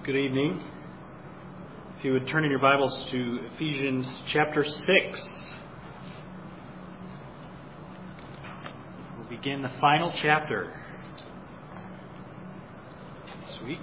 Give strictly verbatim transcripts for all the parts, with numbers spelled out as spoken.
Good evening. If you would turn in your Bibles to Ephesians chapter six. We'll begin the final chapter this week.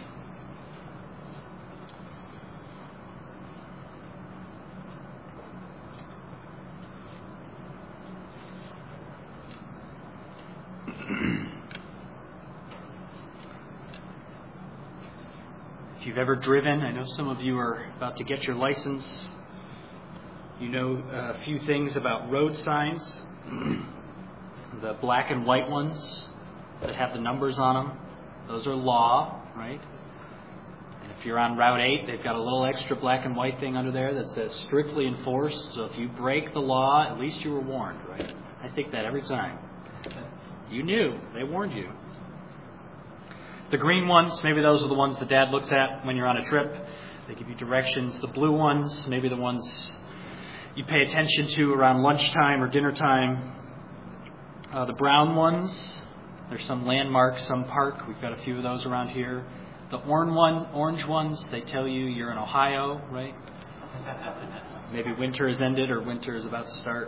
If you've ever driven, I know some of you are about to get your license. You know a few things about road signs. The black and white ones that have the numbers on them, those are law, right? And if you're on Route eight, they've got a little extra black and white thing under there that says strictly enforced. So if you break the law, at least you were warned, right? I think that every time. You knew. They warned you. The green ones, maybe those are the ones that Dad looks at when you're on a trip. They give you directions. The blue ones, maybe the ones you pay attention to around lunchtime or dinner time. Uh, the brown ones, there's some landmark, some park. We've got a few of those around here. The orange ones, orange ones, they tell you you're in Ohio, right? Maybe winter has ended or winter is about to start.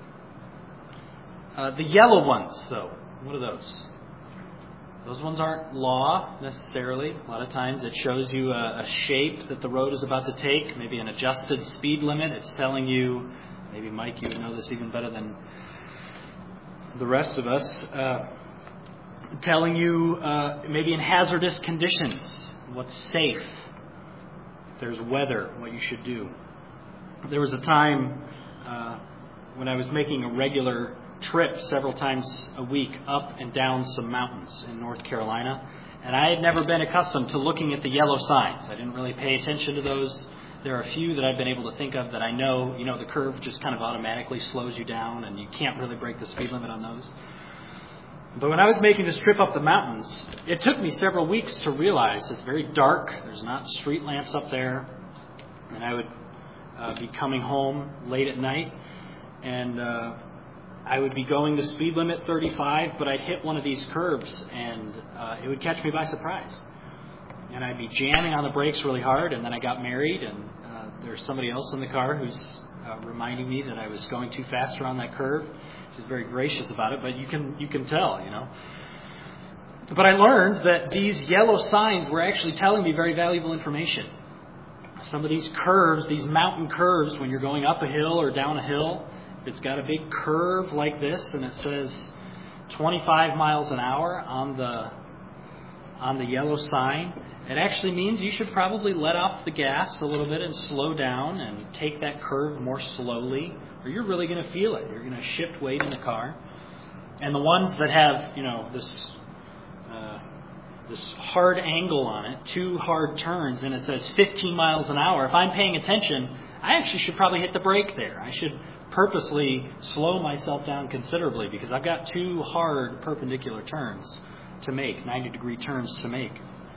Uh, the yellow ones, though, what are those? Those ones aren't law necessarily. A lot of times it shows you a, a shape that the road is about to take, maybe an adjusted speed limit. It's telling you, maybe Mike, you would know this even better than the rest of us, uh, telling you uh, maybe in hazardous conditions what's safe. If there's weather, what you should do. There was a time uh, when I was making a regular trip several times a week up and down some mountains in North Carolina, and I had never been accustomed to looking at the yellow signs. I didn't really pay attention to those. There are a few that I've been able to think of that I know, you know, the curve just kind of automatically slows you down and you can't really break the speed limit on those. But when I was making this trip up the mountains, it took me several weeks to realize it's very dark. There's not street lamps up there, and I would uh, be coming home late at night, and uh, I would be going the speed limit thirty-five, but I'd hit one of these curves and uh, it would catch me by surprise. And I'd be jamming on the brakes really hard, and then I got married, and uh, there's somebody else in the car who's uh, reminding me that I was going too fast around that curve. She's very gracious about it, but you can you can tell, you know. But I learned that these yellow signs were actually telling me very valuable information. Some of these curves, these mountain curves, when you're going up a hill or down a hill, it's got a big curve like this, and it says twenty-five miles an hour on the on the yellow sign. It actually means you should probably let off the gas a little bit and slow down and take that curve more slowly, or you're really going to feel it. You're going to shift weight in the car. And the ones that have, you know, this uh, this hard angle on it, two hard turns, and it says fifteen miles an hour. If I'm paying attention, I actually should probably hit the brake there. I should purposely slow myself down considerably because I've got two hard perpendicular turns to make, ninety degree turns to make.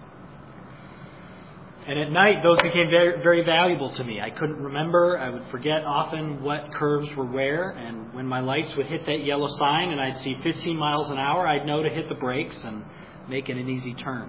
And at night, those became very, very valuable to me. I couldn't remember. I would forget often what curves were where. And when my lights would hit that yellow sign and I'd see fifteen miles an hour, I'd know to hit the brakes and make it an easy turn.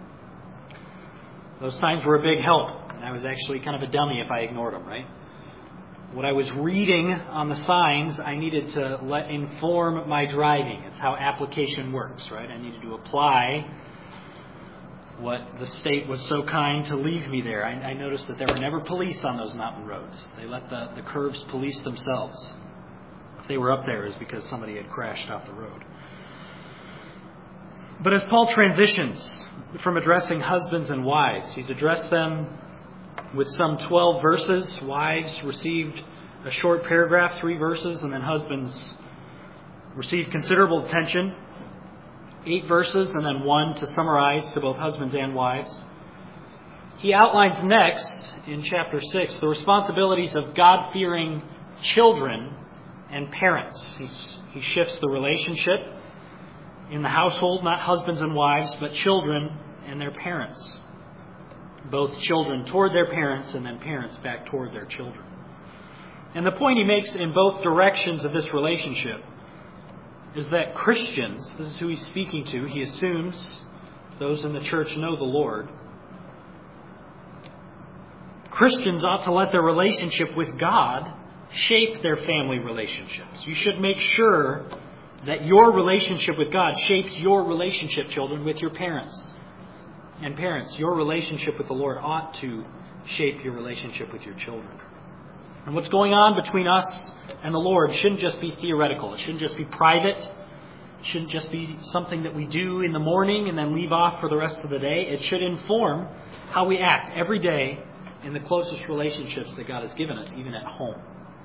Those signs were a big help. And I was actually kind of a dummy if I ignored them, right? What I was reading on the signs, I needed to let inform my driving. It's how application works, right? I needed to apply what the state was so kind to leave me there. I, I noticed that there were never police on those mountain roads. They let the, the curves police themselves. If they were up there, it was because somebody had crashed off the road. But as Paul transitions from addressing husbands and wives, he's addressed them with some twelve verses. Wives received a short paragraph, three verses, and then husbands received considerable attention, eight verses, and then one to summarize to both husbands and wives. He outlines next, in chapter six, the responsibilities of God-fearing children and parents. He's, he shifts the relationship in the household, not husbands and wives, but children and their parents. Both children toward their parents and then parents back toward their children. And the point he makes in both directions of this relationship is that Christians, this is who he's speaking to, he assumes those in the church know the Lord, Christians ought to let their relationship with God shape their family relationships. You should make sure that your relationship with God shapes your relationship, children, with your parents. And parents, your relationship with the Lord ought to shape your relationship with your children. And what's going on between us and the Lord shouldn't just be theoretical. It shouldn't just be private. It shouldn't just be something that we do in the morning and then leave off for the rest of the day. It should inform how we act every day in the closest relationships that God has given us, even at home.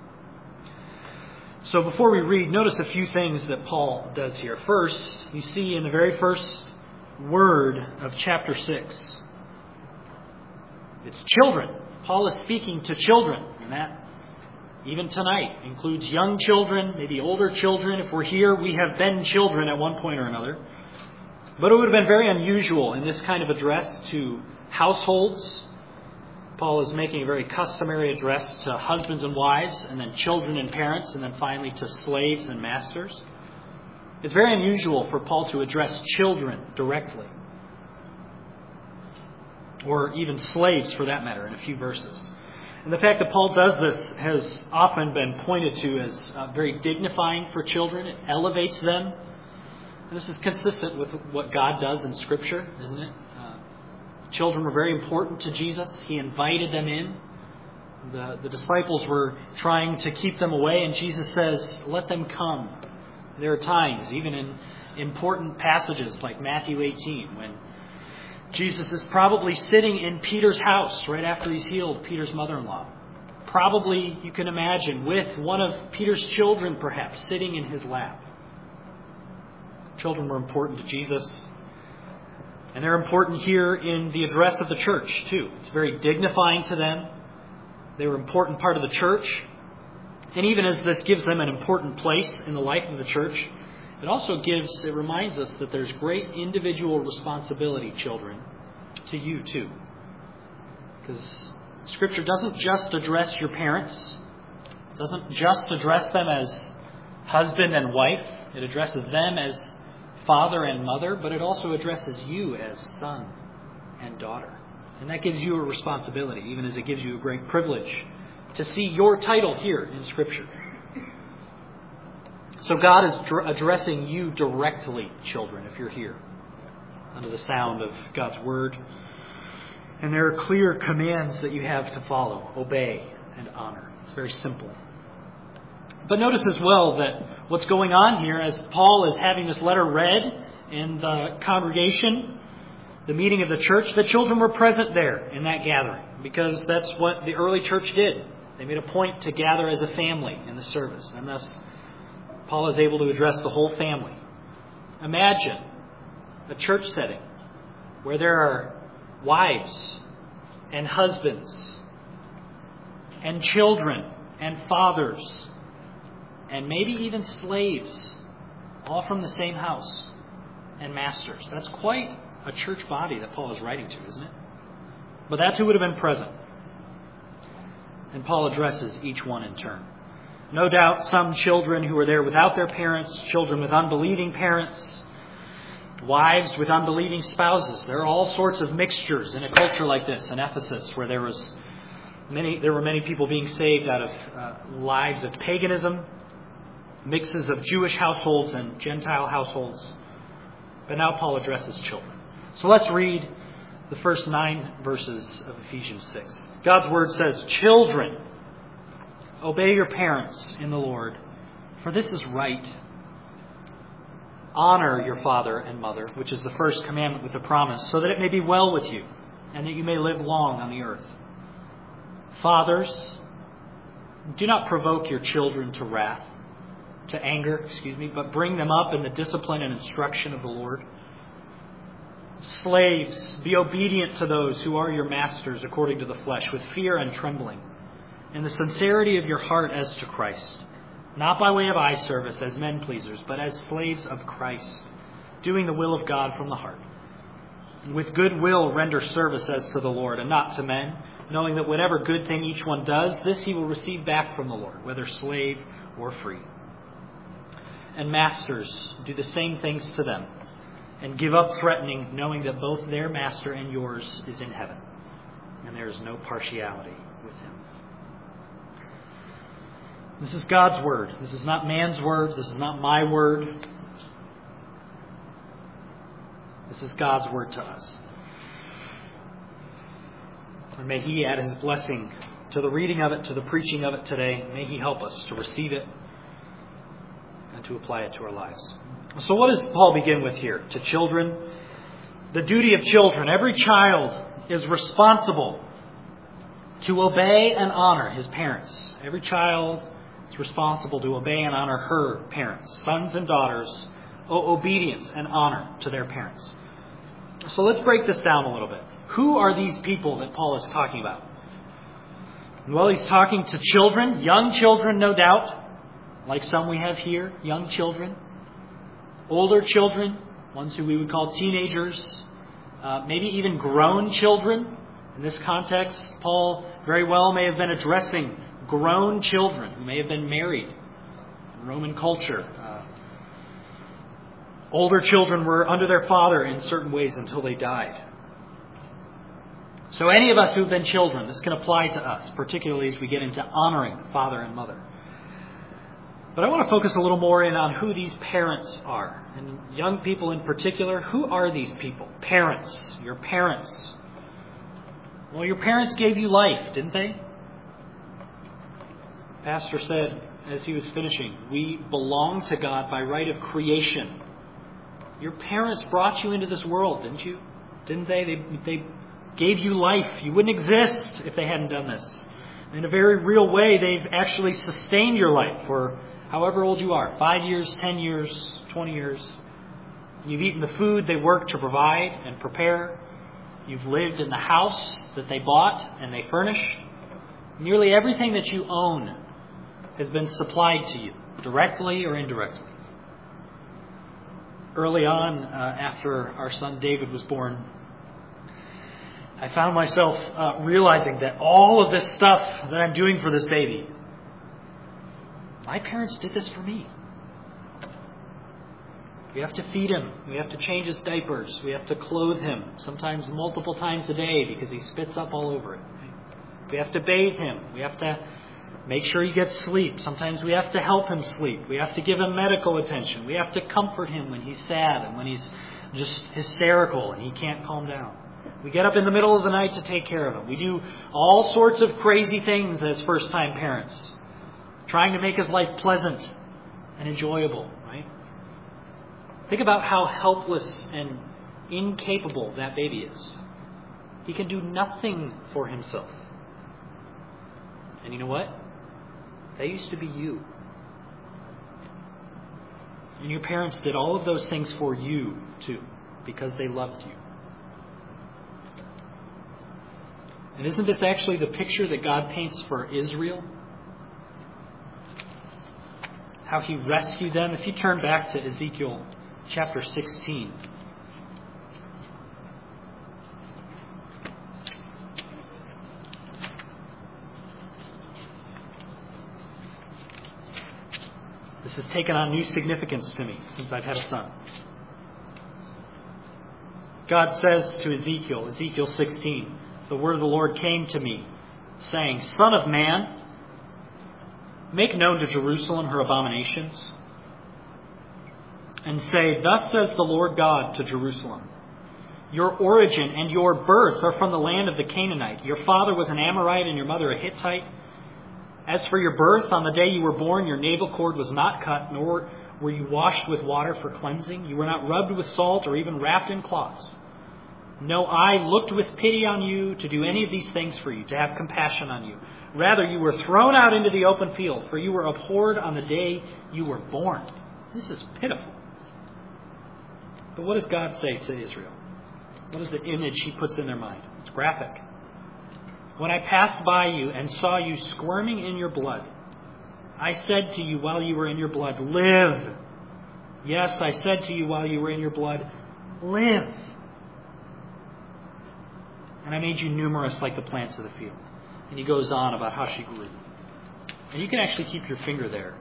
So before we read, notice a few things that Paul does here. First, you see in the very first word of chapter six, it's children. Paul is speaking to children, and that, even tonight, includes young children, maybe older children. If we're here, we have been children at one point or another. But it would have been very unusual in this kind of address to households. Paul is making a very customary address to husbands and wives, and then children and parents, and then finally to slaves and masters. It's very unusual for Paul to address children directly, or even slaves for that matter, in a few verses. And the fact that Paul does this has often been pointed to as uh, very dignifying for children. It elevates them. And this is consistent with what God does in Scripture, isn't it? Children were very important to Jesus. He invited them in. The, the disciples were trying to keep them away, and Jesus says, let them come. There are times, even in important passages like Matthew eighteen, when Jesus is probably sitting in Peter's house right after he's healed Peter's mother-in-law. Probably, you can imagine, with one of Peter's children perhaps sitting in his lap. Children were important to Jesus. And they're important here in the address of the church, too. It's very dignifying to them. They were an important part of the church. And even as this gives them an important place in the life of the church, it also gives, it reminds us that there's great individual responsibility, children, to you, too. Because Scripture doesn't just address your parents. It doesn't just address them as husband and wife. It addresses them as father and mother, but it also addresses you as son and daughter. And that gives you a responsibility, even as it gives you a great privilege to see your title here in Scripture. So God is dr- addressing you directly, children, if you're here, under the sound of God's Word. And there are clear commands that you have to follow, obey, and honor. It's very simple. But notice as well that what's going on here as Paul is having this letter read in the congregation, the meeting of the church, the children were present there in that gathering because that's what the early church did. They made a point to gather as a family in the service, and thus Paul is able to address the whole family. Imagine a church setting where there are wives and husbands and children and fathers and maybe even slaves, all from the same house, and masters. That's quite a church body that Paul is writing to, isn't it? But that's who would have been present. And Paul addresses each one in turn. No doubt some children who were there without their parents, children with unbelieving parents, wives with unbelieving spouses. There are all sorts of mixtures in a culture like this in Ephesus, where there was many, there were many people being saved out of uh, lives of paganism, mixes of Jewish households and Gentile households. But now Paul addresses children. So let's read the first nine verses of Ephesians six. God's Word says, children, obey your parents in the Lord, for this is right. Honor your father and mother, which is the first commandment with a promise, so that it may be well with you, and that you may live long on the earth. Fathers, do not provoke your children to wrath, to anger, excuse me, but bring them up in the discipline and instruction of the Lord. Slaves, be obedient to those who are your masters according to the flesh, with fear and trembling, in the sincerity of your heart as to Christ, not by way of eye service as men pleasers, but as slaves of Christ, doing the will of God from the heart. And with good will render service as to the Lord, and not to men, knowing that whatever good thing each one does, this he will receive back from the Lord, whether slave or free. And masters, do the same things to them, and give up threatening, knowing that both their master and yours is in heaven. and there is no partiality with Him. This is God's word. This is not man's word. This is not my word. This is God's word to us. And may He add His blessing to the reading of it, to the preaching of it today. May He help us to receive it and to apply it to our lives. So what does Paul begin with here? To children. The duty of children. Every child is responsible to obey and honor his parents. Every child is responsible to obey and honor her parents. Sons and daughters owe obedience and honor to their parents. So let's break this down a little bit. Who are these people that Paul is talking about? Well, he's talking to children, young children, no doubt, like some we have here, young children. Older children, ones who we would call teenagers, uh, maybe even grown children. In this context, Paul very well may have been addressing grown children who may have been married in Roman culture. Uh, older children were under their father in certain ways until they died. So any of us who've been children, this can apply to us, particularly as we get into honoring father and mother. But I want to focus a little more in on who these parents are. And young people in particular, who are these people? Parents. Your parents. Well, your parents gave you life, didn't they? Pastor said, as he was finishing, we belong to God by right of creation. Your parents brought you into this world, didn't you? Didn't they? They, they gave you life. You wouldn't exist if they hadn't done this. In a very real way, they've actually sustained your life for however old you are. Five years, ten years, twenty years. You've eaten the food they worked to provide and prepare. You've lived in the house that they bought and they furnished. Nearly everything that you own has been supplied to you, directly or indirectly. Early on, uh, after our son David was born, I found myself uh, realizing that all of this stuff that I'm doing for this baby, my parents did this for me. We have to feed him. We have to change his diapers. We have to clothe him, sometimes multiple times a day because he spits up all over it. We have to bathe him. We have to make sure he gets sleep. Sometimes we have to help him sleep. We have to give him medical attention. We have to comfort him when he's sad and when he's just hysterical and he can't calm down. We get up in the middle of the night to take care of him. We do all sorts of crazy things as first-time parents, trying to make his life pleasant and enjoyable, right? Think about how helpless and incapable that baby is. He can do nothing for himself. And you know what? That used to be you. And your parents did all of those things for you, too, because they loved you. And isn't this actually the picture that God paints for Israel? How He rescued them. If you turn back to Ezekiel chapter sixteen. This has taken on new significance to me since I've had a son. God says to Ezekiel, Ezekiel sixteen, the word of the Lord came to me, saying, Son of man, make known to Jerusalem her abominations, and say, Thus says the Lord God to Jerusalem, Your origin and your birth are from the land of the Canaanite. Your father was an Amorite and your mother a Hittite. As for your birth, on the day you were born, your navel cord was not cut, nor were you washed with water for cleansing. You were not rubbed with salt or even wrapped in cloths. No eye looked with pity on you to do any of these things for you, to have compassion on you. Rather, you were thrown out into the open field, for you were abhorred on the day you were born. This is pitiful. But what does God say to Israel? What is the image He puts in their mind? It's graphic. When I passed by you and saw you squirming in your blood, I said to you while you were in your blood, live. Yes, I said to you while you were in your blood, live. And I made you numerous like the plants of the field. And he goes on about how she grew. And you can actually keep your finger there.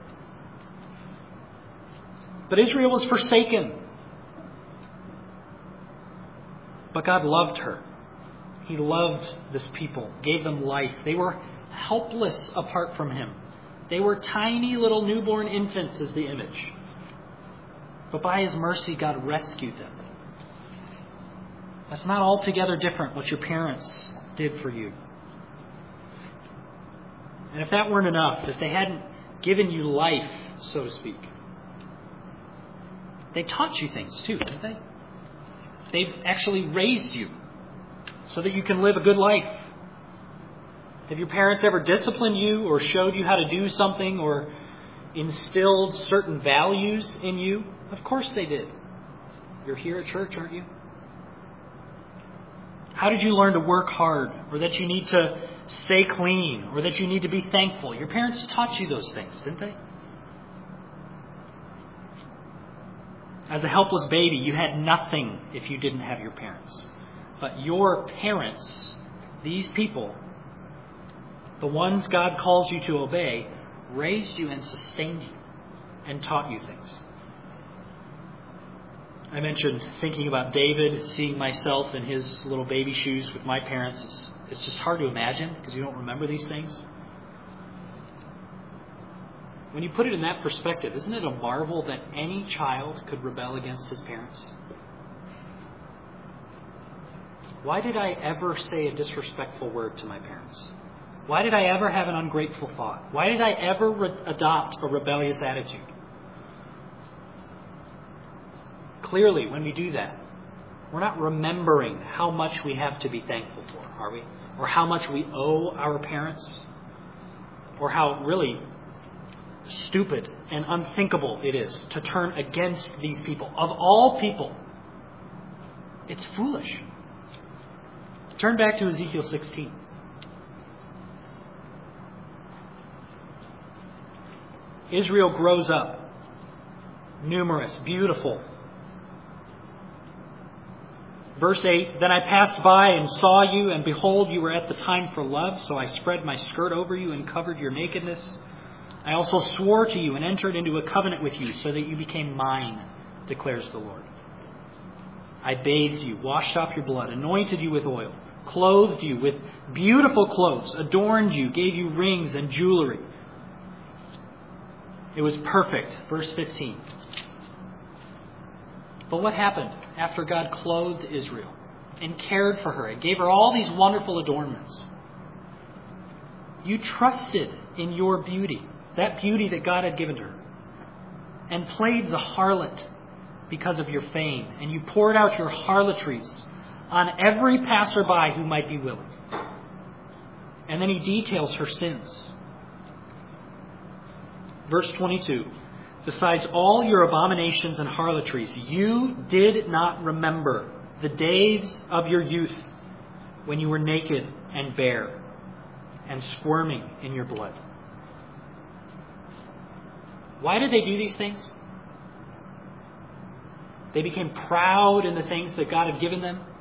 But Israel was forsaken. But God loved her. He loved this people, gave them life. They were helpless apart from Him. They were tiny little newborn infants is the image. But by His mercy, God rescued them. That's not altogether different what your parents did for you. And if that weren't enough, if they hadn't given you life, so to speak, they taught you things too, didn't they? They've actually raised you so that you can live a good life. Have your parents ever disciplined you or showed you how to do something or instilled certain values in you? Of course they did. You're here at church, aren't you? How did you learn to work hard, or that you need to stay clean, or that you need to be thankful? Your parents taught you those things, didn't they? As a helpless baby, you had nothing if you didn't have your parents. But your parents, these people, the ones God calls you to obey, raised you and sustained you and taught you things. I mentioned thinking about David, seeing myself in his little baby shoes with my parents. It's, it's just hard to imagine because you don't remember these things. When you put it in that perspective, isn't it a marvel that any child could rebel against his parents? Why did I ever say a disrespectful word to my parents? Why did I ever have an ungrateful thought? Why did I ever re- adopt a rebellious attitude? Clearly, when we do that, we're not remembering how much we have to be thankful for, are we? Or how much we owe our parents? Or how really stupid and unthinkable it is to turn against these people. Of all people, it's foolish. Turn back to Ezekiel sixteen. Israel grows up, numerous, beautiful. Verse eight, then I passed by and saw you, and behold, you were at the time for love, so I spread my skirt over you and covered your nakedness. I also swore to you and entered into a covenant with you, so that you became mine, declares the Lord. I bathed you, washed off your blood, anointed you with oil, clothed you with beautiful clothes, adorned you, gave you rings and jewelry. It was perfect. Verse fifteen. But what happened after God clothed Israel and cared for her and gave her all these wonderful adornments? You trusted in your beauty, that beauty that God had given her, and played the harlot because of your fame, and you poured out your harlotries on every passerby who might be willing. And then he details her sins. Verse twenty-two, besides all your abominations and harlotries, you did not remember the days of your youth when you were naked and bare and squirming in your blood. Why did they do these things? They became proud in the things that God had given them.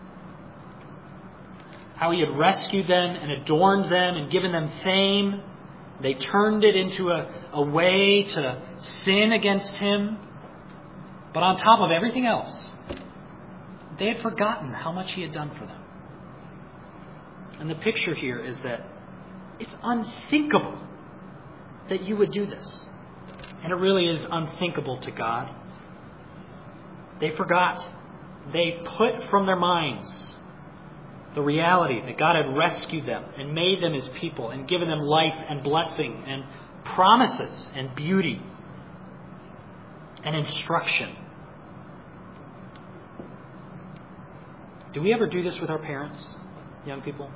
How He had rescued them and adorned them and given them fame. They turned it into a, a way to sin against Him. But on top of everything else, they had forgotten how much He had done for them. And the picture here is that it's unthinkable that you would do this. And it really is unthinkable to God. They forgot. They put from their minds the reality that God had rescued them and made them His people and given them life and blessing and promises and beauty and instruction. Do we ever do this with our parents, young people?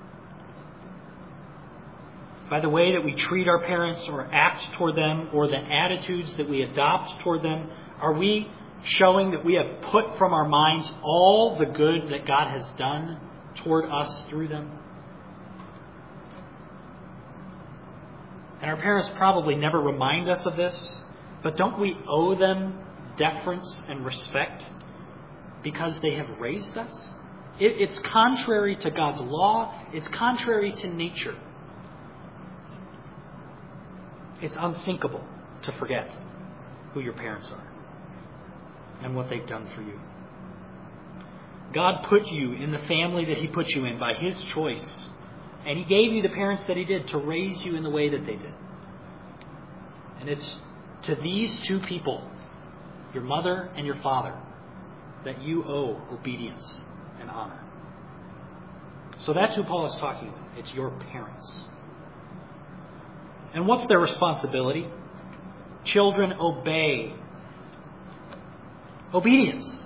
By the way that we treat our parents or act toward them, or the attitudes that we adopt toward them, are we showing that we have put from our minds all the good that God has done toward us through them? And our parents probably never remind us of this, but don't we owe them deference and respect because they have raised us? It, it's contrary to God's law. It's contrary to nature. It's unthinkable to forget who your parents are and what they've done for you. God put you in the family that He put you in by His choice. And He gave you the parents that He did to raise you in the way that they did. And it's to these two people, your mother and your father, that you owe obedience and honor. So that's who Paul is talking about. It's your parents. And what's their responsibility? Children, obey. Obedience.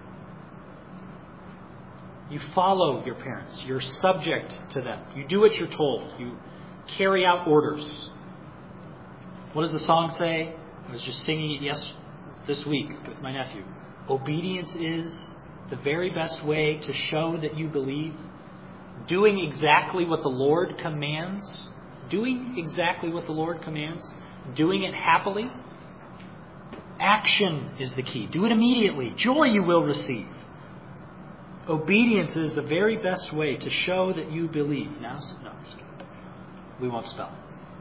You follow your parents. You're subject to them. You do what you're told. You carry out orders. What does the song say? I was just singing it yes this week with my nephew. Obedience is the very best way to show that you believe. Doing exactly what the Lord commands. Doing exactly what the Lord commands. Doing it happily. Action is the key. Do it immediately. Joy you will receive. Obedience is the very best way to show that you believe. Now, no, just kidding. We won't spell.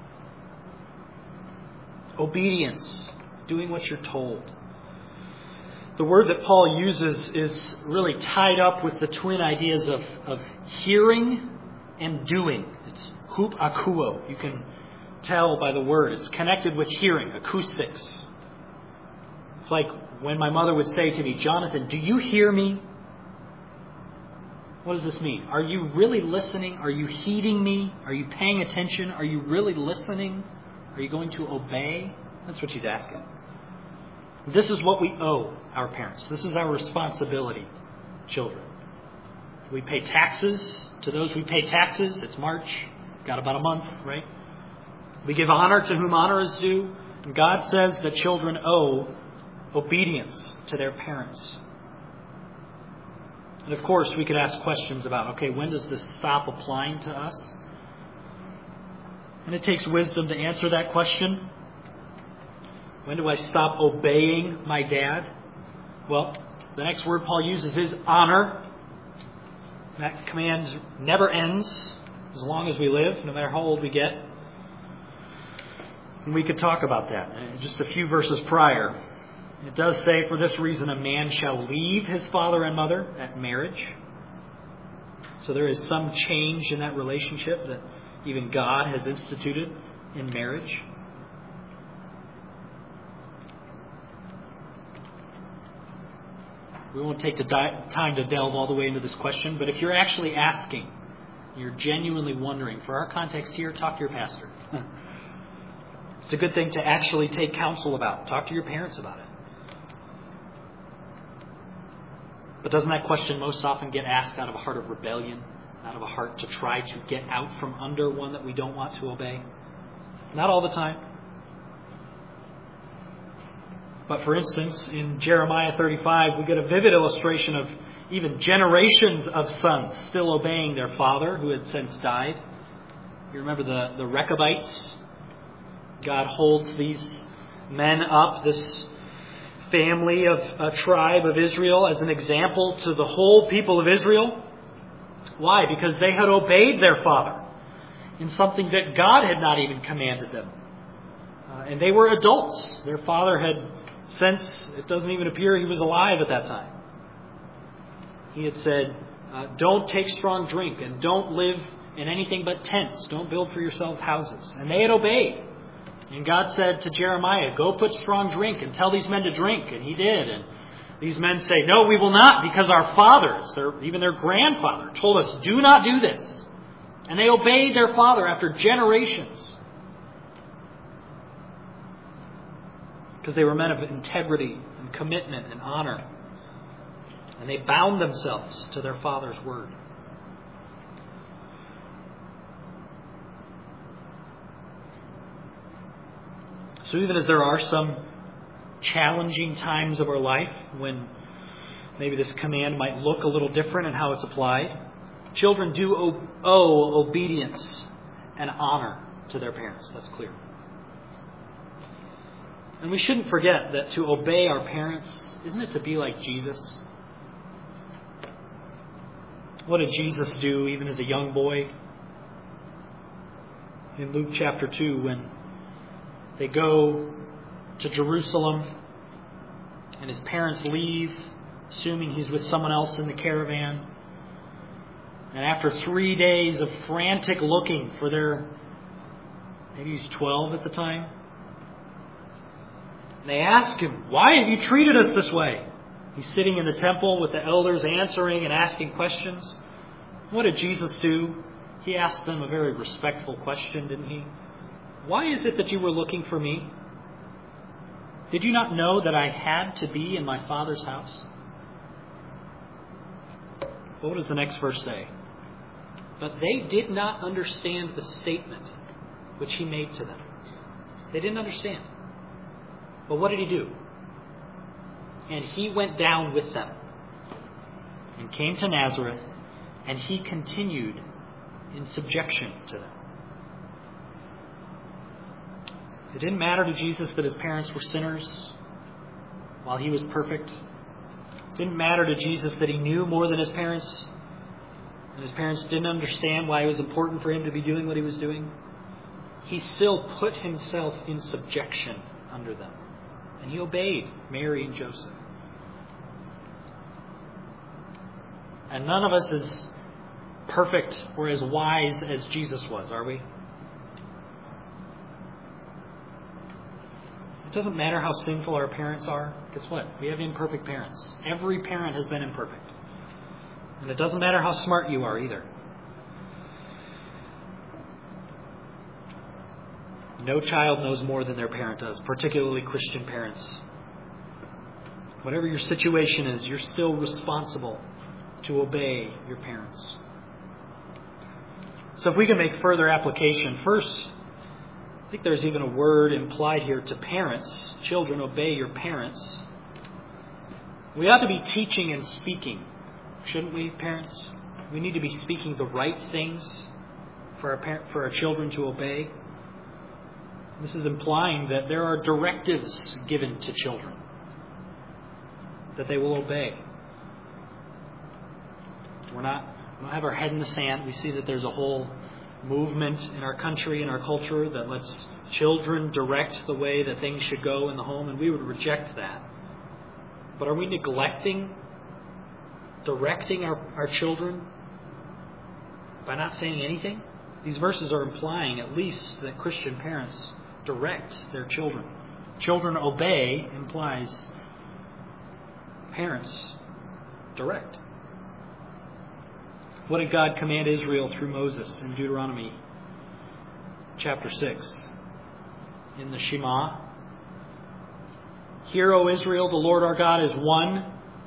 Obedience. Doing what you're told. The word that Paul uses is really tied up with the twin ideas of, of hearing and doing. It's hup akuo. You can tell by the word. It's connected with hearing, acoustics. It's like when my mother would say to me, Jonathan, do you hear me? What does this mean? Are you really listening? Are you heeding me? Are you paying attention? Are you really listening? Are you going to obey? That's what she's asking. This is what we owe our parents. This is our responsibility, children. We pay taxes to those we pay taxes. It's March. Got about a month, right? We give honor to whom honor is due. And God says that children owe obedience to their parents. And of course, we could ask questions about, okay, when does this stop applying to us? And it takes wisdom to answer that question. When do I stop obeying my dad? Well, the next word Paul uses is honor. That command never ends as long as we live, no matter how old we get. And we could talk about that. Just a few verses prior, it does say, for this reason a man shall leave his father and mother at marriage. So there is some change in that relationship that even God has instituted in marriage. We won't take the di- time to delve all the way into this question, but if you're actually asking, you're genuinely wondering, for our context here, talk to your pastor. It's a good thing to actually take counsel about. Talk to your parents about it. But doesn't that question most often get asked out of a heart of rebellion, out of a heart to try to get out from under one that we don't want to obey? Not all the time. But for instance, in Jeremiah thirty-five, we get a vivid illustration of even generations of sons still obeying their father who had since died. You remember the, the Rechabites? God holds these men up, this family of a tribe of Israel, as an example to the whole people of Israel. Why? Because they had obeyed their father in something that God had not even commanded them. Uh, and they were adults. Their father had, since it doesn't even appear he was alive at that time, he had said, uh, don't take strong drink and don't live in anything but tents. Don't build for yourselves houses. And they had obeyed. And God said to Jeremiah, go put strong drink and tell these men to drink. And he did. And these men say, no, we will not, because our fathers, their, even their grandfather, told us, do not do this. And they obeyed their father after generations. Because they were men of integrity and commitment and honor. And they bound themselves to their father's word. So even as there are some challenging times of our life when maybe this command might look a little different in how it's applied, children do owe obedience and honor to their parents. That's clear. And we shouldn't forget that to obey our parents, isn't it to be like Jesus? What did Jesus do even as a young boy? In Luke chapter two, when they go to Jerusalem and his parents leave assuming he's with someone else in the caravan. And after three days of frantic looking for their, maybe he's twelve at the time, they ask him, "Why have you treated us this way?" He's sitting in the temple with the elders answering and asking questions. What did Jesus do? He asked them a very respectful question, didn't he? "Why is it that you were looking for me? Did you not know that I had to be in my Father's house?" What does the next verse say? But they did not understand the statement which he made to them. They didn't understand. But what did he do? And he went down with them and came to Nazareth, and he continued in subjection to them. It didn't matter to Jesus that his parents were sinners while he was perfect. It didn't matter to Jesus that he knew more than his parents, and his parents didn't understand why it was important for him to be doing what he was doing. He still put himself in subjection under them, and he obeyed Mary and Joseph. And none of us is perfect or as wise as Jesus was, are we? It doesn't matter how sinful our parents are. Guess what? We have imperfect parents. Every parent has been imperfect. And it doesn't matter how smart you are either. No child knows more than their parent does, particularly Christian parents. Whatever your situation is, you're still responsible to obey your parents. So if we can make further application, first, I think there's even a word implied here to parents. Children, obey your parents. We ought to be teaching and speaking, shouldn't we, parents? We need to be speaking the right things for our par- for our children to obey. This is implying that there are directives given to children that they will obey. We're not, we don't have our head in the sand. We see that there's a whole movement in our country and our culture that lets children direct the way that things should go in the home, and we would reject that. But are we neglecting directing our, our children by not saying anything? These verses are implying at least that Christian parents direct their children. Children obey implies parents direct. What did God command Israel through Moses in Deuteronomy chapter six? In the Shema, "Hear, O Israel, the Lord our God is one."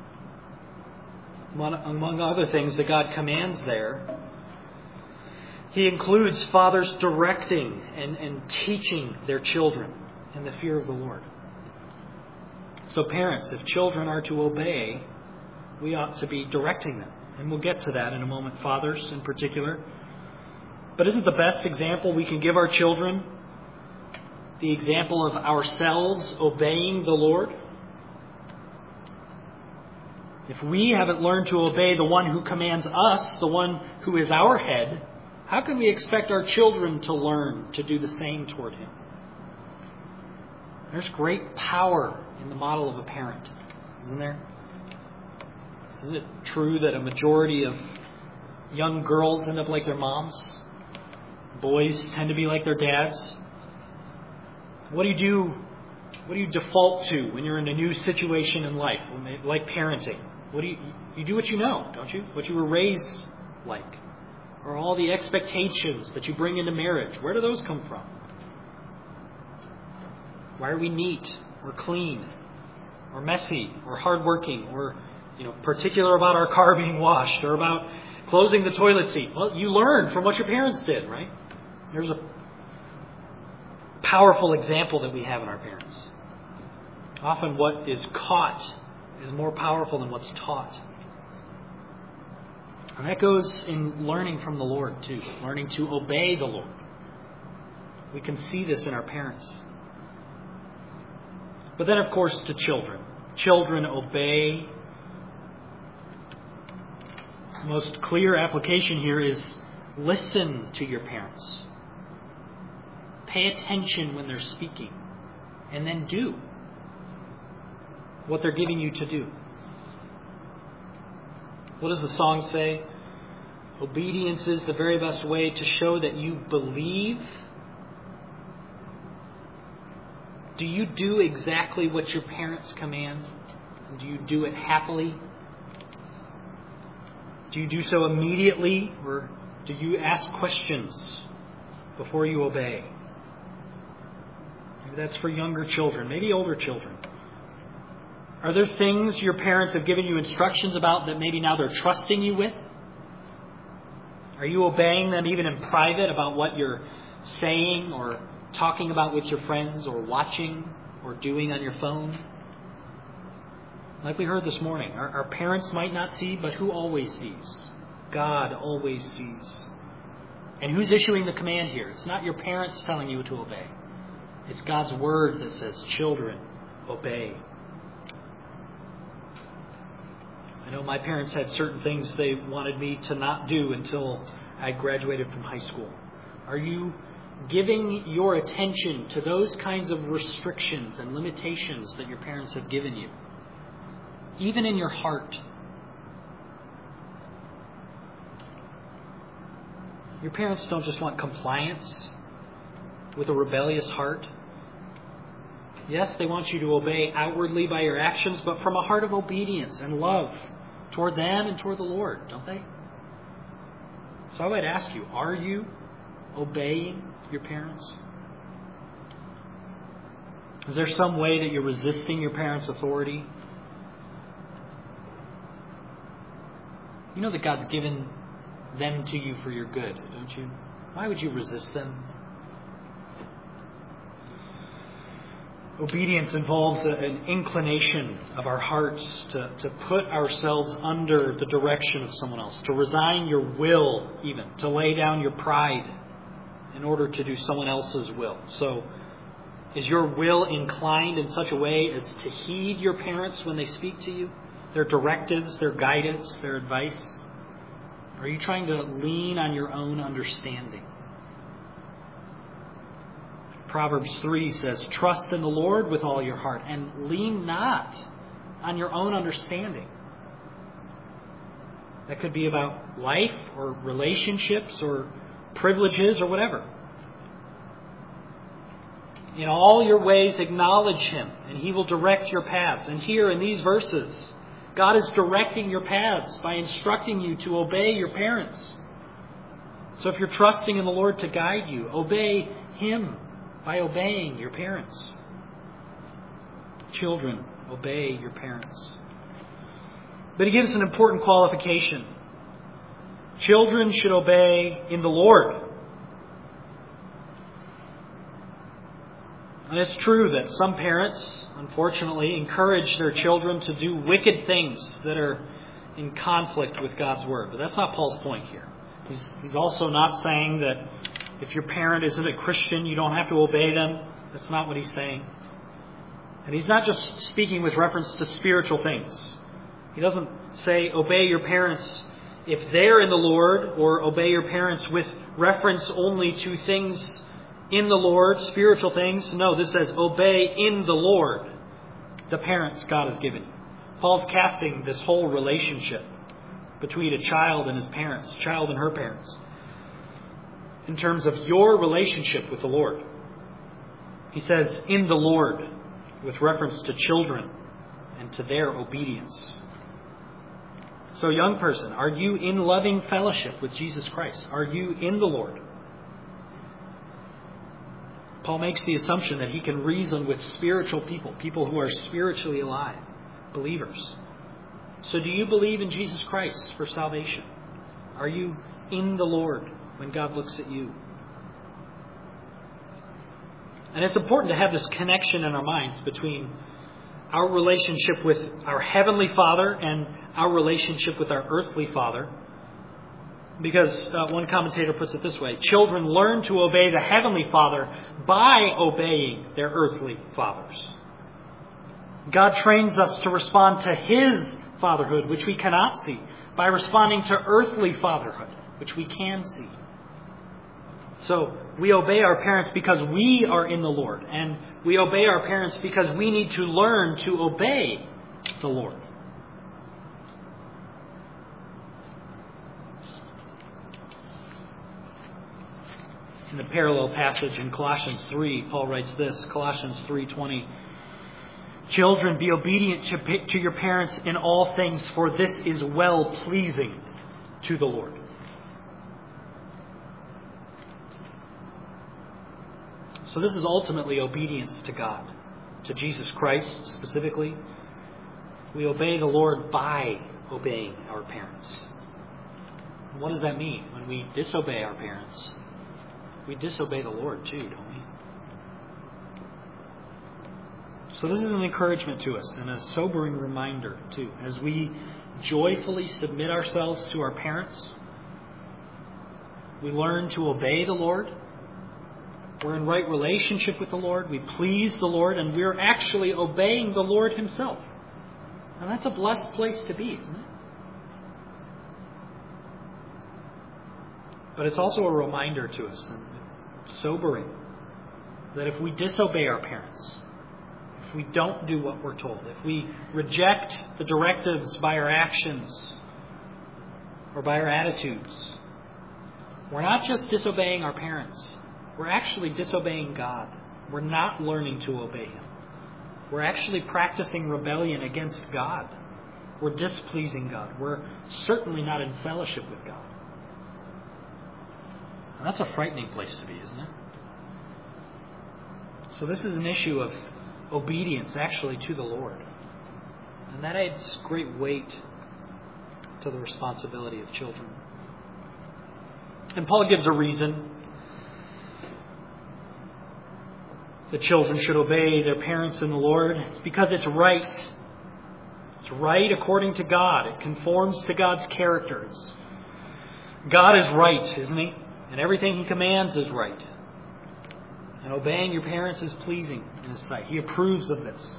Among other things that God commands there, He includes fathers directing and, and teaching their children in the fear of the Lord. So parents, if children are to obey, we ought to be directing them. And we'll get to that in a moment, fathers in particular. But isn't the best example we can give our children the example of ourselves obeying the Lord? If we haven't learned to obey the one who commands us, the one who is our head, how can we expect our children to learn to do the same toward Him? There's great power in the model of a parent, isn't there? Isn't it true that a majority of young girls end up like their moms? Boys tend to be like their dads. What do you do? What do you default to when you're in a new situation in life, like parenting? What do you you do what you know, don't you? What you were raised like, or all the expectations that you bring into marriage. Where do those come from? Why are we neat or clean, or messy, or hardworking, or you know, particular about our car being washed, or about closing the toilet seat? Well, you learn from what your parents did, right? There's a powerful example that we have in our parents. Often what is caught is more powerful than what's taught. And that goes in learning from the Lord too, learning to obey the Lord. We can see this in our parents. But then, of course, to children. Children obey. The most clear application here is listen to your parents. Pay attention when they're speaking. And then do what they're giving you to do. What does the song say? Obedience is the very best way to show that you believe. Do you do exactly what your parents command? And do you do it happily? Do you do so immediately, or do you ask questions before you obey? Maybe that's for younger children, maybe older children. Are there things your parents have given you instructions about that maybe now they're trusting you with? Are you obeying them even in private about what you're saying or talking about with your friends or watching or doing on your phone? Like we heard this morning, our, our parents might not see, but who always sees? God always sees. And who's issuing the command here? It's not your parents telling you to obey. It's God's word that says, children, obey. I know my parents had certain things they wanted me to not do until I graduated from high school. Are you giving your attention to those kinds of restrictions and limitations that your parents have given you? Even in your heart. Your parents don't just want compliance with a rebellious heart. Yes, they want you to obey outwardly by your actions, but from a heart of obedience and love toward them and toward the Lord, don't they? So I would ask you, are you obeying your parents? Is there some way that you're resisting your parents' authority? You know that God's given them to you for your good, don't you? Why would you resist them? Obedience involves a, an inclination of our hearts to, to put ourselves under the direction of someone else, to resign your will even, to lay down your pride in order to do someone else's will. So, is your will inclined in such a way as to heed your parents when they speak to you? Their directives, their guidance, their advice? Are you trying to lean on your own understanding? Proverbs three says, trust in the Lord with all your heart and lean not on your own understanding. That could be about life or relationships or privileges or whatever. In all your ways acknowledge Him and He will direct your paths. And here in these verses, God is directing your paths by instructing you to obey your parents. So if you're trusting in the Lord to guide you, obey Him by obeying your parents. Children, obey your parents. But He gives an important qualification. Children should obey in the Lord. And it's true that some parents, unfortunately, encourage their children to do wicked things that are in conflict with God's Word. But that's not Paul's point here. He's, he's also not saying that if your parent isn't a Christian, you don't have to obey them. That's not what he's saying. And he's not just speaking with reference to spiritual things. He doesn't say obey your parents if they're in the Lord, or obey your parents with reference only to things in the Lord, spiritual things. No, this says obey in the Lord the parents God has given you. Paul's casting this whole relationship between a child and his parents, a child and her parents, in terms of your relationship with the Lord. He says, in the Lord, with reference to children and to their obedience. So, young person, are you in loving fellowship with Jesus Christ? Are you in the Lord? Paul makes the assumption that he can reason with spiritual people, people who are spiritually alive, believers. So do you believe in Jesus Christ for salvation? Are you in the Lord when God looks at you? And it's important to have this connection in our minds between our relationship with our Heavenly Father and our relationship with our earthly Father. Because uh, one commentator puts it this way: children learn to obey the Heavenly Father by obeying their earthly fathers. God trains us to respond to His fatherhood, which we cannot see, by responding to earthly fatherhood, which we can see. So we obey our parents because we are in the Lord, and we obey our parents because we need to learn to obey the Lord. In the parallel passage in Colossians three, Paul writes this, Colossians three twenty, "Children, be obedient to, to your parents in all things, for this is well-pleasing to the Lord." So this is ultimately obedience to God, to Jesus Christ specifically. We obey the Lord by obeying our parents. And what does that mean? When we disobey our parents, we disobey the Lord too, don't we? So this is an encouragement to us and a sobering reminder too. As we joyfully submit ourselves to our parents, we learn to obey the Lord. We're in right relationship with the Lord. We please the Lord, and we're actually obeying the Lord Himself. And that's a blessed place to be, isn't it? But it's also a reminder to us, and sobering, that if we disobey our parents, if we don't do what we're told, if we reject the directives by our actions or by our attitudes, we're not just disobeying our parents. We're actually disobeying God. We're not learning to obey Him. We're actually practicing rebellion against God. We're displeasing God. We're certainly not in fellowship with God. And that's a frightening place to be, isn't it? So this is an issue of obedience actually to the Lord. And that adds great weight to the responsibility of children. And Paul gives a reason the children should obey their parents in the Lord. It's because it's right. It's right according to God. It conforms to God's characters. God is right, isn't He? And everything He commands is right. And obeying your parents is pleasing in His sight. He approves of this.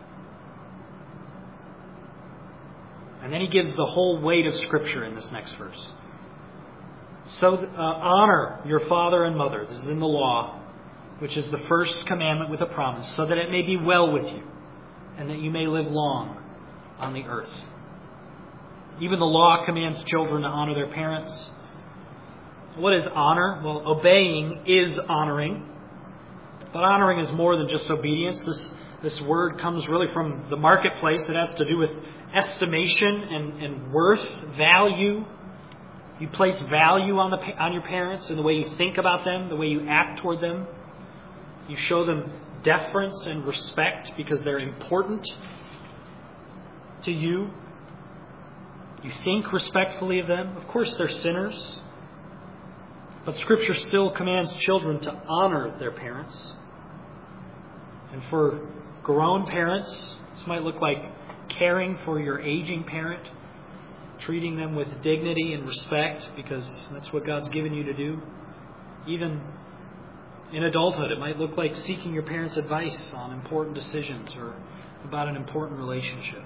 And then He gives the whole weight of Scripture in this next verse. So uh, honor your father and mother. This is in the law, which is the first commandment with a promise, so that it may be well with you, and that you may live long on the earth. Even the law commands children to honor their parents. What is honor? Well, obeying is honoring. But honoring is more than just obedience. This, this word comes really from the marketplace. It has to do with estimation and, and worth, value. You place value on, the, on your parents in the way you think about them, the way you act toward them. You show them deference and respect because they're important to you. You think respectfully of them. Of course, they're sinners. But Scripture still commands children to honor their parents. And for grown parents, this might look like caring for your aging parent, treating them with dignity and respect because that's what God's given you to do. Even in adulthood, it might look like seeking your parents' advice on important decisions or about an important relationship.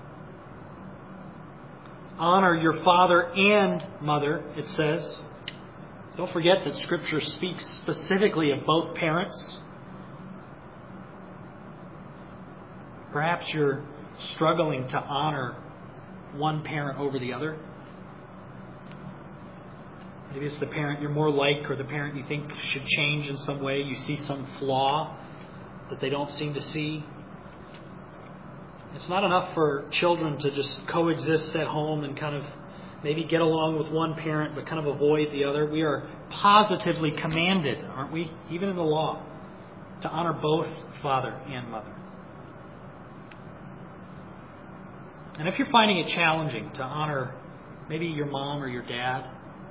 Honor your father and mother, it says. Don't forget that Scripture speaks specifically of both parents. Perhaps you're struggling to honor one parent over the other. Maybe it's the parent you're more like or the parent you think should change in some way. You see some flaw that they don't seem to see. It's not enough for children to just coexist at home and kind of maybe get along with one parent but kind of avoid the other. We are positively commanded, aren't we, even in the law, to honor both father and mother. And if you're finding it challenging to honor maybe your mom or your dad,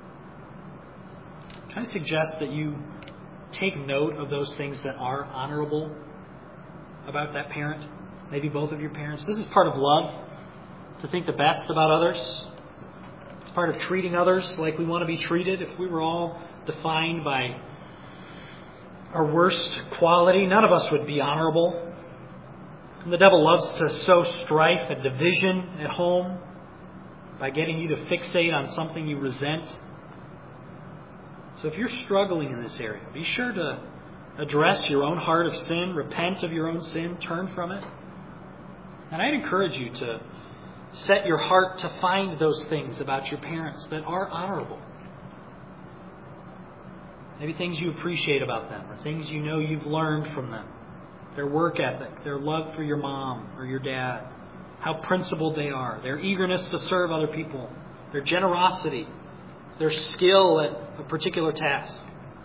can I suggest that you take note of those things that are honorable about that parent, maybe both of your parents? This is part of love, to think the best about others. It's part of treating others like we want to be treated. If we were all defined by our worst quality, none of us would be honorable. And the devil loves to sow strife and division at home by getting you to fixate on something you resent. So if you're struggling in this area, be sure to address your own heart of sin, repent of your own sin, turn from it. And I'd encourage you to set your heart to find those things about your parents that are honorable. Maybe things you appreciate about them, or things you know you've learned from them. Their work ethic, their love for your mom or your dad, how principled they are, their eagerness to serve other people, their generosity, their skill at a particular task.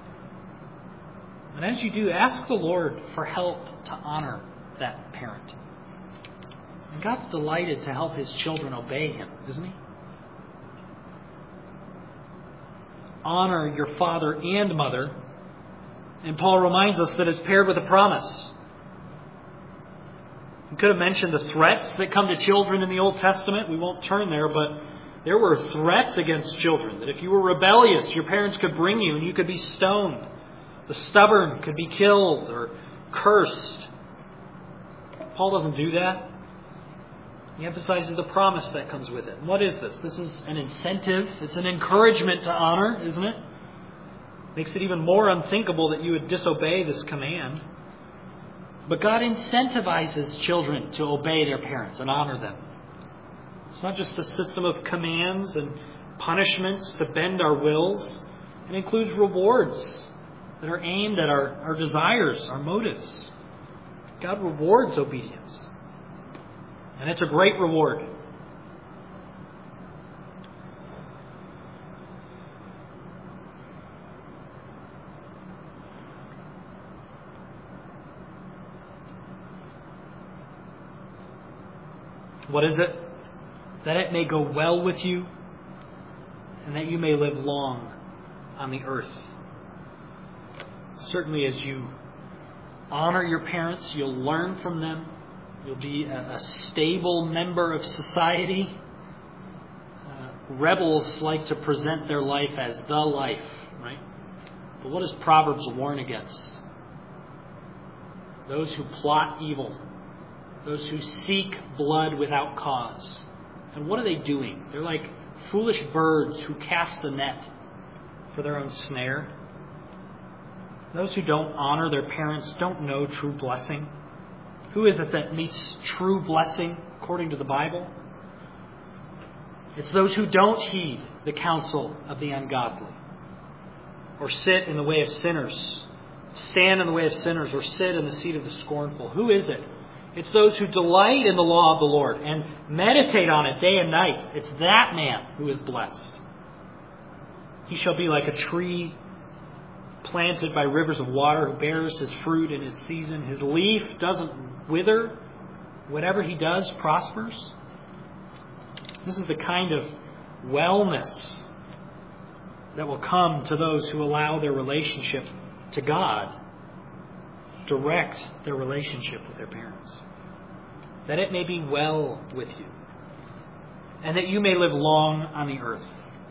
And as you do, ask the Lord for help to honor that parent. And God's delighted to help His children obey Him, isn't He? Honor your father and mother. And Paul reminds us that it's paired with a promise. We could have mentioned the threats that come to children in the Old Testament. We won't turn there, but there were threats against children. That if you were rebellious, your parents could bring you and you could be stoned. The stubborn could be killed or cursed. Paul doesn't do that. He emphasizes the promise that comes with it. And what is this? This is an incentive. It's an encouragement to honor, isn't it? Makes it even more unthinkable that you would disobey this command. But God incentivizes children to obey their parents and honor them. It's not just a system of commands and punishments to bend our wills. It includes rewards that are aimed at our, our desires, our motives. God rewards obedience. And it's a great reward. What is it? That it may go well with you and that you may live long on the earth. Certainly as you honor your parents, you'll learn from them. You'll be a, a stable member of society. Uh, rebels like to present their life as the life, right? But what does Proverbs warn against? Those who plot evil. Those who seek blood without cause. And what are they doing? They're like foolish birds who cast a net for their own snare. Those who don't honor their parents don't know true blessing. Who is it that meets true blessing according to the Bible? It's those who don't heed the counsel of the ungodly, or sit in the way of sinners, stand in the way of sinners, or sit in the seat of the scornful. Who is it? It's those who delight in the law of the Lord and meditate on it day and night. It's that man who is blessed. He shall be like a tree planted by rivers of water, who bears his fruit in his season. His leaf doesn't wither. Whatever he does prospers. This is the kind of wellness that will come to those who allow their relationship to God direct their relationship with their parents. That it may be well with you, and that you may live long on the earth,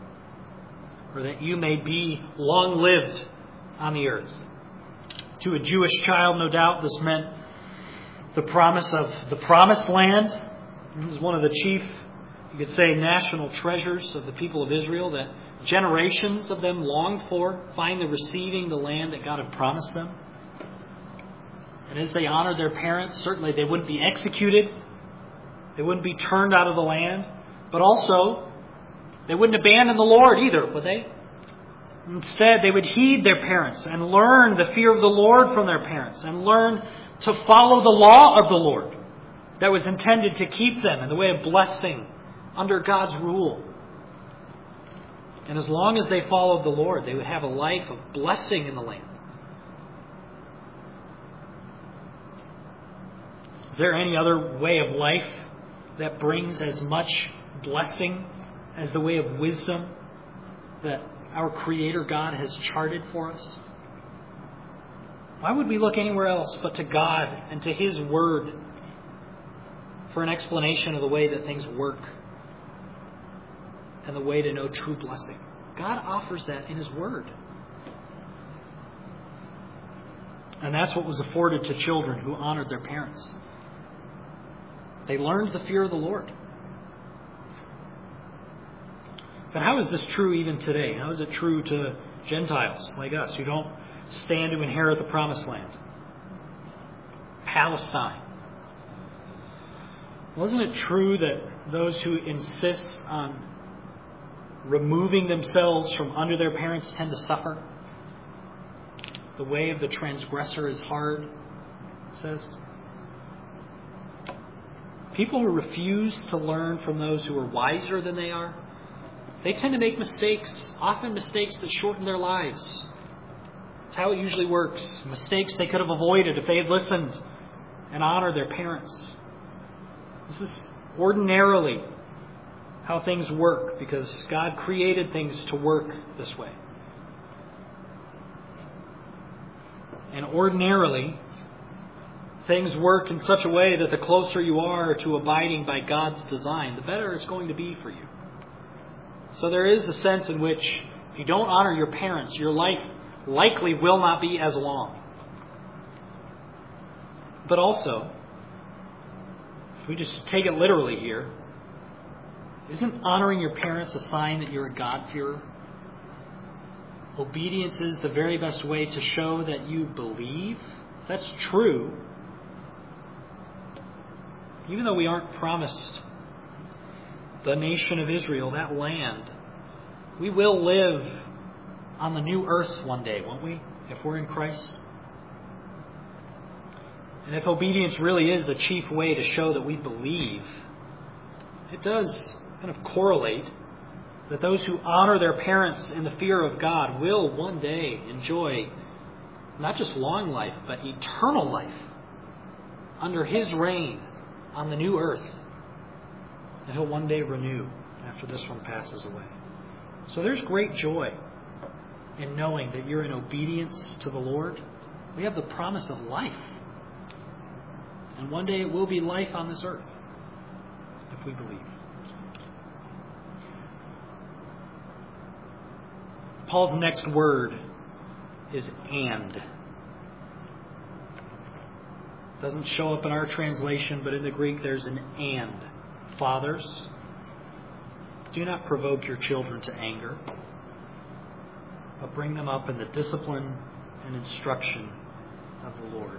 or that you may be long-lived on the earth. To a Jewish child, no doubt, this meant the promise of the promised land. This is one of the chief, you could say, national treasures of the people of Israel, that generations of them longed for, finally receiving the land that God had promised them. And as they honored their parents, certainly they wouldn't be executed. They wouldn't be turned out of the land. But also, they wouldn't abandon the Lord either, would they? Instead, they would heed their parents and learn the fear of the Lord from their parents and learn to follow the law of the Lord that was intended to keep them in the way of blessing under God's rule. And as long as they followed the Lord, they would have a life of blessing in the land. Is there any other way of life that brings as much blessing as the way of wisdom that our Creator God has charted for us? Why would we look anywhere else but to God and to His Word for an explanation of the way that things work and the way to know true blessing? God offers that in His Word. And that's what was afforded to children who honored their parents. They learned the fear of the Lord. But how is this true even today? How is it true to Gentiles like us who don't stand to inherit the promised land? Palestine. Wasn't it true that those who insist on removing themselves from under their parents tend to suffer? The way of the transgressor is hard, it says. People who refuse to learn from those who are wiser than they are, they tend to make mistakes, often mistakes that shorten their lives. That's how it usually works. Mistakes they could have avoided if they had listened and honored their parents. This is ordinarily how things work, because God created things to work this way. And ordinarily, things work in such a way that the closer you are to abiding by God's design, the better it's going to be for you. So there is a sense in which if you don't honor your parents, your life likely will not be as long. But also, if we just take it literally here, isn't honoring your parents a sign that you're a God-fearer? Obedience is the very best way to show that you believe. If that's true, even though we aren't promised the nation of Israel, that land, we will live on the new earth one day, won't we? If we're in Christ. And if obedience really is a chief way to show that we believe, it does kind of correlate that those who honor their parents in the fear of God will one day enjoy not just long life, but eternal life under His reign on the new earth that He'll one day renew after this one passes away. So there's great joy in knowing that you're in obedience to the Lord. We have the promise of life. And one day it will be life on this earth if we believe. Paul's next word is and. Doesn't show up in our translation, but in the Greek there's an and. Fathers, do not provoke your children to anger, but bring them up in the discipline and instruction of the Lord.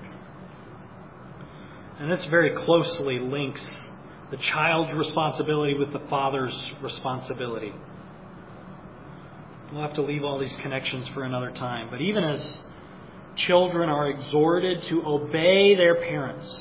And this very closely links the child's responsibility with the father's responsibility. We'll have to leave all these connections for another time. But even as children are exhorted to obey their parents,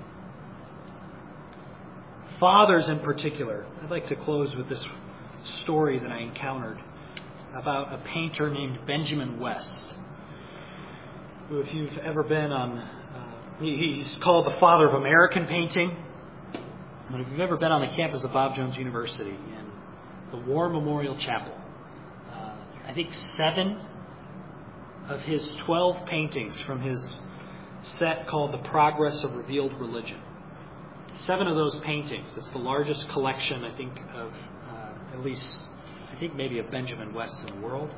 fathers in particular, I'd like to close with this story that I encountered about a painter named Benjamin West, who, if you've ever been on, uh, he's called the father of American painting. But if you've ever been on the campus of Bob Jones University in the War Memorial Chapel, I think seven of his twelve paintings from his set called The Progress of Revealed Religion. Seven of those paintings, that's the largest collection, I think, of uh, at least, I think maybe of Benjamin West in the world.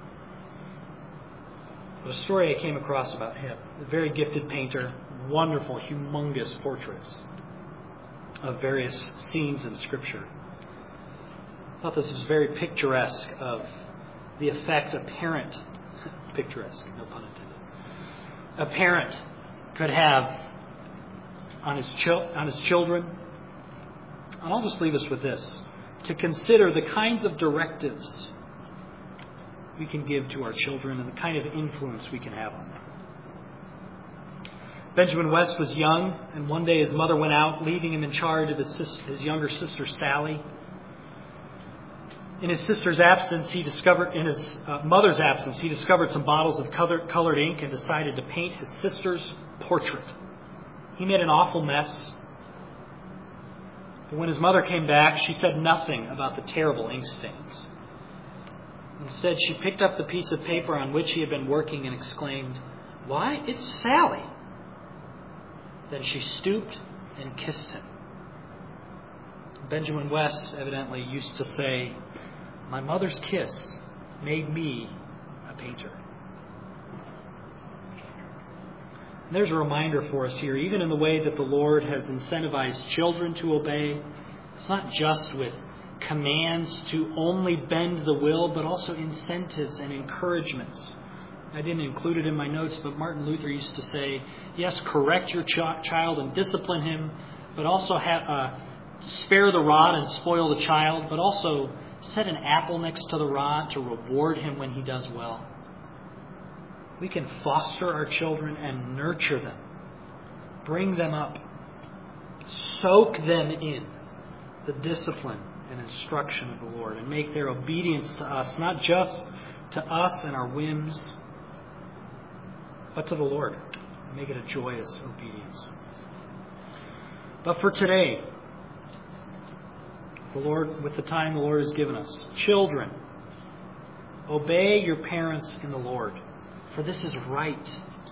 But a story I came across about him, a very gifted painter, wonderful, humongous portraits of various scenes in Scripture. I thought this was very picturesque of the effect a parent, picturesque, no pun intended, a parent could have on his, chil- on his children. And I'll just leave us with this, to consider the kinds of directives we can give to our children and the kind of influence we can have on them. Benjamin West was young, and one day his mother went out, leaving him in charge of his, sis- his younger sister, Sally. In his sister's absence, he discovered, in his uh, mother's absence, he discovered some bottles of colored, colored ink and decided to paint his sister's portrait. He made an awful mess. But when his mother came back, she said nothing about the terrible ink stains. Instead, she picked up the piece of paper on which he had been working and exclaimed, "Why, it's Sally!" Then she stooped and kissed him. Benjamin West evidently used to say, "My mother's kiss made me a painter." And there's a reminder for us here, even in the way that the Lord has incentivized children to obey. It's not just with commands to only bend the will, but also incentives and encouragements. I didn't include it in my notes, but Martin Luther used to say, yes, correct your ch- child and discipline him, but also have, uh, spare the rod and spoil the child, but also set an apple next to the rod to reward him when he does well. we can foster our children and nurture them, bring them up, soak them in the discipline and instruction of the Lord, and make their obedience to us, not just to us and our whims, but to the Lord. Make it a joyous obedience. But for today, the Lord, with the time the Lord has given us, children, obey your parents in the Lord, for this is right.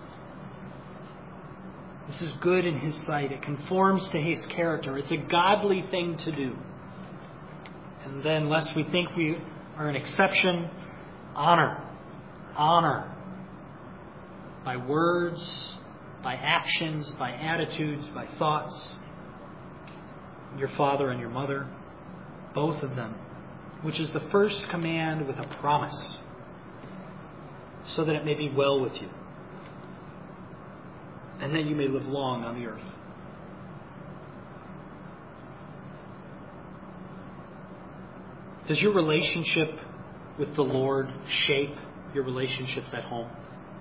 This is good in His sight. It conforms to His character. It's a godly thing to do. And then, lest we think we are an exception, honor. Honor. By words, by actions, by attitudes, by thoughts. Your father and your mother, both of them, which is the first command with a promise, so that it may be well with you, and that you may live long on the earth. Does your relationship with the Lord shape your relationships at home?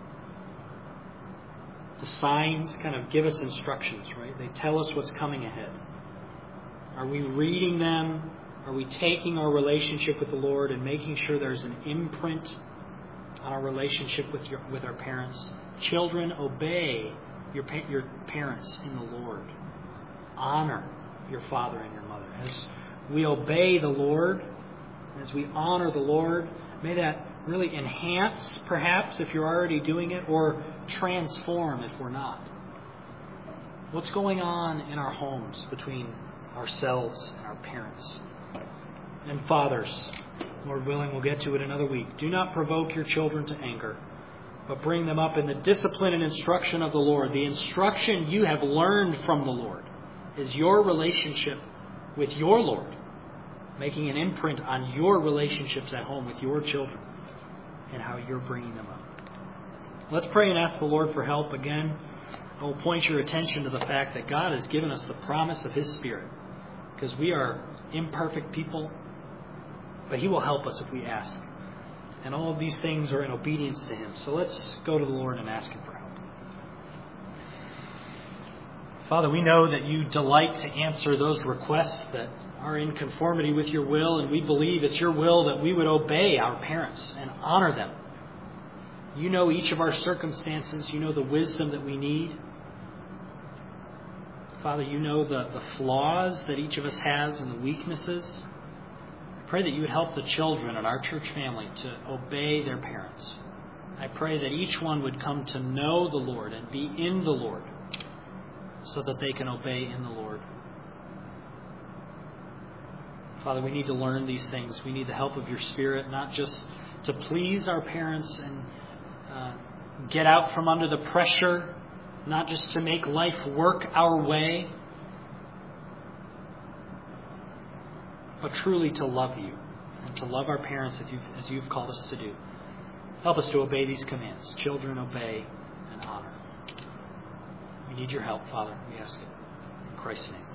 The signs kind of give us instructions, right? They tell us what's coming ahead. Are we reading them? Are we taking our relationship with the Lord and making sure there's an imprint on our relationship with your, with our parents? Children, obey your your parents in the Lord. Honor your father and your mother. As we obey the Lord, as we honor the Lord, may that really enhance, perhaps, if you're already doing it, or transform if we're not. What's going on in our homes between ourselves and our parents? And fathers, Lord willing, we'll get to it another week. Do not provoke your children to anger, but bring them up in the discipline and instruction of the Lord. The instruction you have learned from the Lord is your relationship with your Lord, making an imprint on your relationships at home with your children and how you're bringing them up. Let's pray and ask the Lord for help again. I will point your attention to the fact that God has given us the promise of His Spirit, because we are imperfect people, but He will help us if we ask. And all of these things are in obedience to Him. So let's go to the Lord and ask Him for help. Father, we know that you delight to answer those requests that are in conformity with your will, and we believe it's your will that we would obey our parents and honor them. You know each of our circumstances. You know the wisdom that we need. Father, you know the, the flaws that each of us has and the weaknesses. I pray that you would help the children in our church family to obey their parents. I pray that each one would come to know the Lord and be in the Lord, so that they can obey in the Lord. Father, we need to learn these things. We need the help of your Spirit, not just to please our parents and uh, get out from under the pressure, not just to make life work our way, but truly to love you and to love our parents as you've, as you've called us to do. Help us to obey these commands. Children, obey and honor. We need your help, Father. We ask it in Christ's name.